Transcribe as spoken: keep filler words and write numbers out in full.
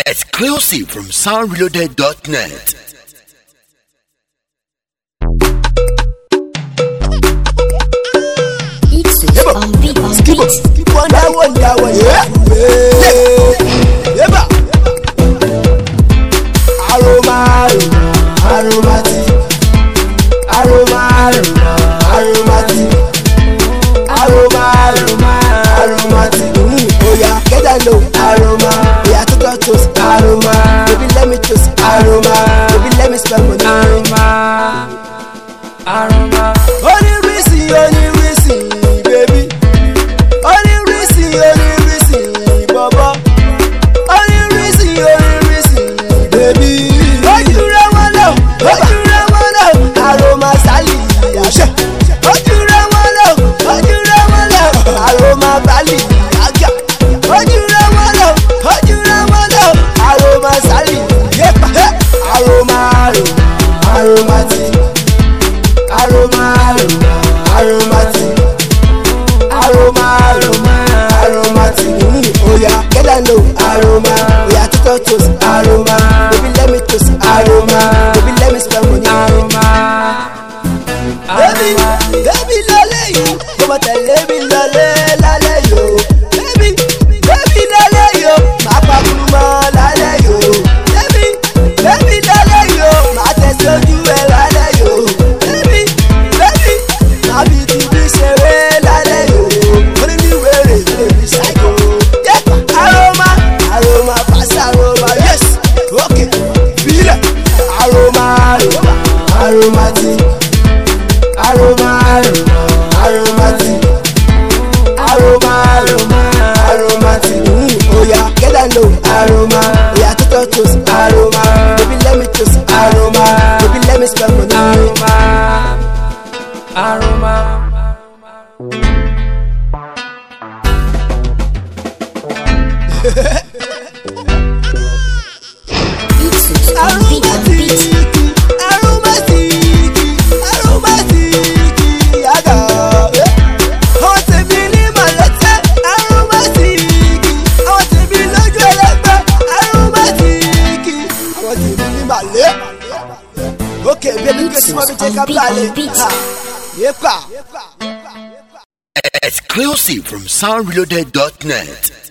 Exclusive from sound reloaded dot net. On beat, on beat. Wonder, wonder, wonder. Yeah, yeah. Aroma, aromatic. Aroma, aromatic. Aroma, aromatic. Oh yeah, get that low. Aroma, yeah, to touch us. Aroma, baby, let me toast. Aroma, baby, let me spend money. Aroma, aroma. Only reason, only reason. Baby, only reason, only reason, Baba. Only reason, only reason, baby. Ojú rẹ̀ wọ́n lọ, ojú rẹ̀ wọ́n lọ, aroma sali, àṣẹ. Ojú rẹ̀ wọ́n lọ, ojú rẹ̀ wọ́n lọ, aroma bali, àgà. Ojú rẹ̀ wọ́n lọ, ojú rẹ̀ wọ́n lọ, aroma sali, yépa. Aroma, aromatic, aroma, aromatic. Aroma, aroma, aromatic. Mm, oh yeah, get that low. Aroma, oh yeah, to touch us. Aroma, baby let me toast. Aroma, baby let me spend money. Aroma, baby, baby lale yo, come on tell me lale lale yo, baby, baby lale yo, ma pa kuma lale yo, baby, baby lale yo, ma test ojú ẹ lale yo, baby, baby, ma bi ti bi ṣeré lale yo. Aroma, aroma, pass aroma, yes, okay, feel it. Aroma, aroma, aromatic. Aroma, aroma, aromatic. Aroma, aroma, aromatic. Mm, oh yeah, get that low. Aroma, oh yeah, to touch us. Aroma, baby let me toast. Aroma, baby let me spend money. Aroma, aroma. On beat, on beat. Aromatic, aromatic, yaga. Àwọn tèmi ní màlẹ́tẹ̀, aromatic. Àwọn tèmi lójú ẹlẹ́gbẹ́, aromatic. Àwọn tèmi ní màlẹ́. Ok, baby, kí o sì jẹ́ ká balẹ̀. Yépa. Exclusive from sound reloaded dot net.